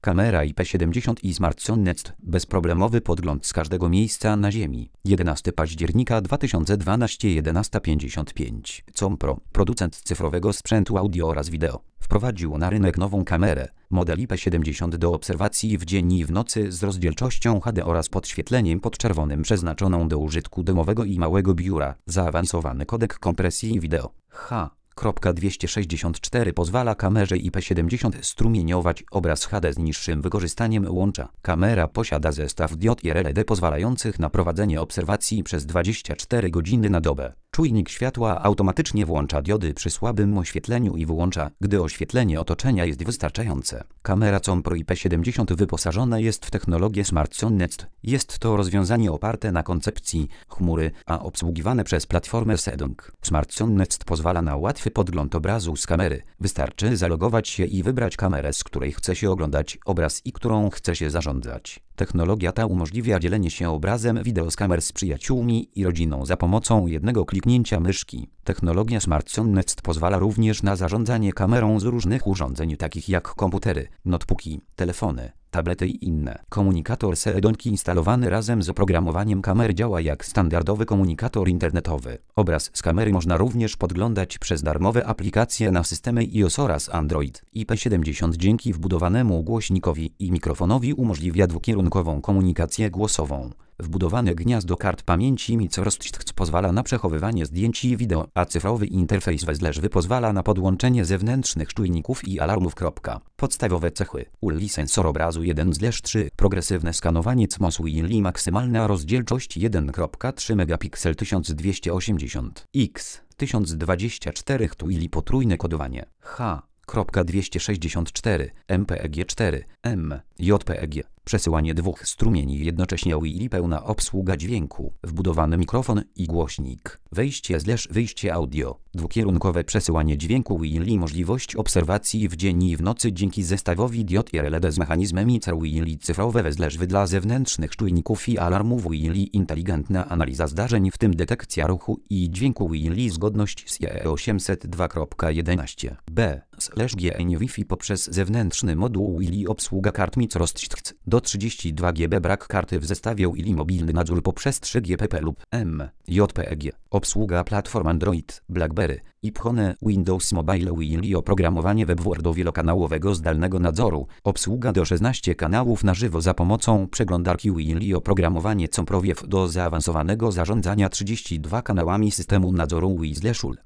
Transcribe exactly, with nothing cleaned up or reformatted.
Kamera I P siedemdziesiąt i Smart Nest. Bezproblemowy podgląd z każdego miejsca na Ziemi. jedenastego października dwa tysiące dwunastego jedenasta pięćdziesiąt pięć. Compro, producent cyfrowego sprzętu audio oraz wideo, wprowadził na rynek nową kamerę, model I P siedemdziesiąt do obserwacji w dzień i w nocy z rozdzielczością H D oraz podświetleniem podczerwonym przeznaczoną do użytku domowego i małego biura. Zaawansowany kodek kompresji wideo H. dwieście sześćdziesiąt cztery pozwala kamerze I P siedemdziesiąt strumieniować obraz H D z niższym wykorzystaniem łącza. Kamera posiada zestaw diod i R L E D pozwalających na prowadzenie obserwacji przez dwadzieścia cztery godziny na dobę. Czujnik światła automatycznie włącza diody przy słabym oświetleniu i wyłącza, gdy oświetlenie otoczenia jest wystarczające. Kamera Compro I P siedemdziesiąt wyposażona jest w technologię Smart Nest. Jest to rozwiązanie oparte na koncepcji chmury, a obsługiwane przez platformę Sedong. Smart Nest pozwala na łatwy podgląd obrazu z kamery. Wystarczy zalogować się i wybrać kamerę, z której chce się oglądać obraz i którą chce się zarządzać. Technologia ta umożliwia dzielenie się obrazem wideo z kamer z przyjaciółmi i rodziną za pomocą jednego kliknięcia myszki. Technologia Smart Nest pozwala również na zarządzanie kamerą z różnych urządzeń takich jak komputery, notebooki, telefony, tablety i inne. Komunikator Sedong instalowany razem z oprogramowaniem kamer działa jak standardowy komunikator internetowy. Obraz z kamery można również podglądać przez darmowe aplikacje na systemy iOS oraz Android. I P siedemdziesiąt dzięki wbudowanemu głośnikowi i mikrofonowi umożliwia dwukierunkową komunikację głosową. Wbudowane gniazdo kart pamięci microSD pozwala na przechowywanie zdjęć i wideo, a cyfrowy interfejs wezleżwy pozwala na podłączenie zewnętrznych czujników i alarmów. Podstawowe cechy: U L I sensor obrazu jeden trzy, progresywne skanowanie C M O S U I L I, maksymalna rozdzielczość jeden przecinek trzy megapiksel tysiąc dwieście osiemdziesiąt x tysiąc dwadzieścia cztery T U I L I, potrójne kodowanie H. dwieście sześćdziesiąt cztery, M P E G cztery, M, J P E G, przesyłanie dwóch strumieni jednocześnie, U I L I, pełna obsługa dźwięku, wbudowany mikrofon i głośnik, wejście slash wyjście audio, dwukierunkowe przesyłanie dźwięku U I L I, możliwość obserwacji w dzień i w nocy dzięki zestawowi diod i R L E D z mechanizmem I C R U I L I, cyfrowe wezleżwy dla zewnętrznych czujników i alarmów U I L I, inteligentna analiza zdarzeń, w tym detekcja ruchu i dźwięku U I L I, zgodność z I E E osiemset dwa kropka jedenaście b slash G N Wi-Fi poprzez zewnętrzny moduł U I L I, obsługa kart microSD do trzydziestu dwóch giga, brak karty w zestawie U I L I, mobilny nadzór poprzez trzy G P P lub M, J P E G, obsługa platform Android, BlackBerry, iPhone, Windows Mobile, U I L I, oprogramowanie WebWord wielokanałowego zdalnego nadzoru, obsługa do szesnastu kanałów na żywo za pomocą przeglądarki U I L I, oprogramowanie Compro do zaawansowanego zarządzania trzydziestu dwoma kanałami systemu nadzoru U I S L.